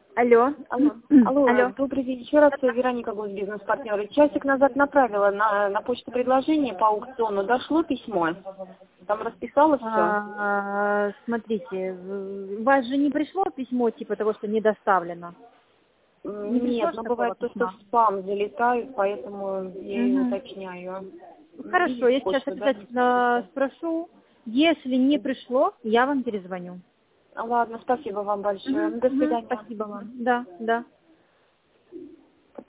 Алло. Алло, Алло. добрый день. Еще раз, Вероника, бизнес-партнер. Часик назад направила на почту предложение по аукциону. Дошло письмо? Там расписалось все? Смотрите, у вас же не пришло письмо типа того, что не доставлено? Не пришло Нет, ж но такого бывает то, что письма? в спам залетают, поэтому я и Мгм. уточняю. Хорошо, Видите я сейчас почту, да? обязательно спрошу. Если не пришло, я вам перезвоню. Ладно, спасибо вам большое. До Мгм. свидания. Спасибо вам. Да, да.